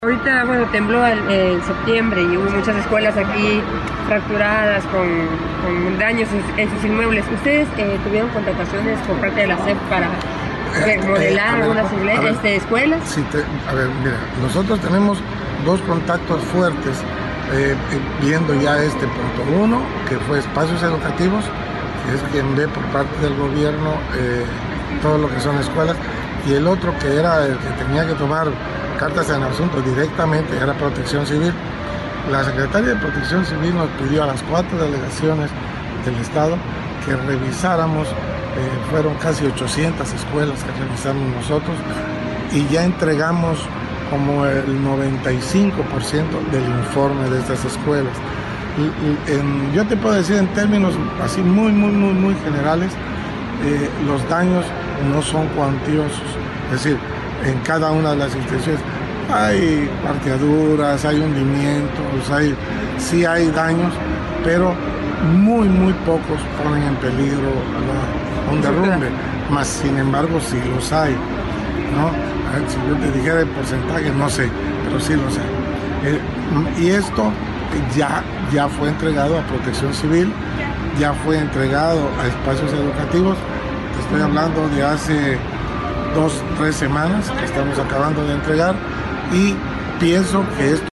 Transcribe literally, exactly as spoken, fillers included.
Ahorita, bueno, tembló el- en septiembre y hubo muchas escuelas aquí fracturadas con, con daños en, en sus inmuebles. ¿Ustedes eh, tuvieron contrataciones por parte de la S E P para remodelar Eh, eh, a ver, algunas a igle- ver, este, escuelas? Sí, te- a ver, mira, nosotros tenemos dos contactos fuertes eh, eh, viendo ya este punto. Uno, que fue espacios educativos, que es quien ve por parte del gobierno eh, todo lo que son escuelas, y el otro que era el que tenía que tomar cartas en el asunto directamente, era Protección Civil. La Secretaría de Protección Civil nos pidió a las cuatro delegaciones del Estado que revisáramos, eh, fueron casi ochocientas escuelas que revisamos nosotros, y ya entregamos como el noventa y cinco por ciento del informe de estas escuelas. Y, y en, yo te puedo decir en términos así muy, muy, muy, muy generales, eh, los daños no son cuantiosos, es decir, en cada una de las instituciones hay parteaduras, hay hundimientos, hay, sí hay daños, pero muy, muy pocos ponen en peligro la, un derrumbe, más sin embargo sí los hay, ¿no? A ver, si yo te dijera el porcentaje, no sé, pero sí los hay. Eh, y esto ya, ya fue entregado a Protección Civil, ya fue entregado a espacios educativos. Te estoy hablando de hace dos, tres semanas que estamos acabando de entregar, y pienso que esto